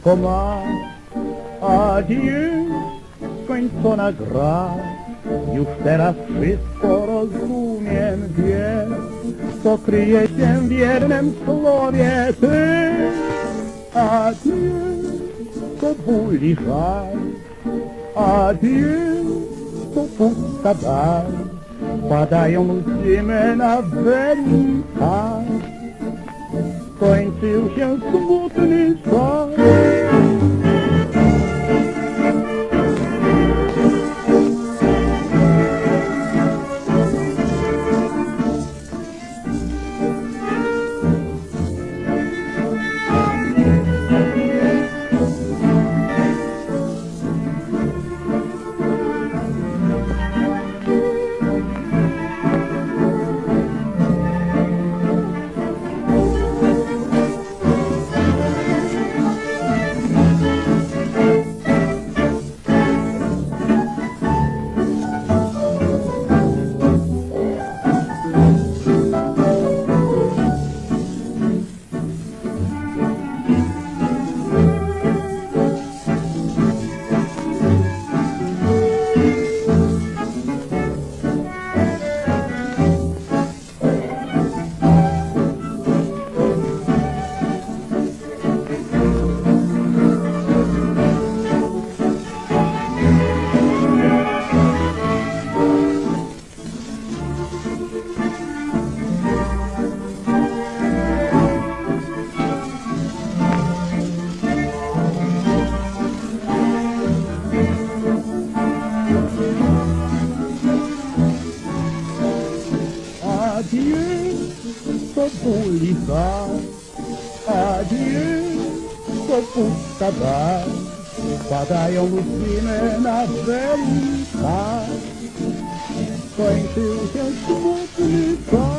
wszystko ma. Adieu, skończona gra. Już teraz wszystko rozumiem, wiem, co kryje się w jednym słowie ty. Adieu, to ból i żal. Adieu, to pusta dal. Padają łzy na wernikach. Skończył się smutny czas. Adieu, to ból i żal. Adieu, to pusta dal. Padają łzy na wernikach. Skończył się smutny czas.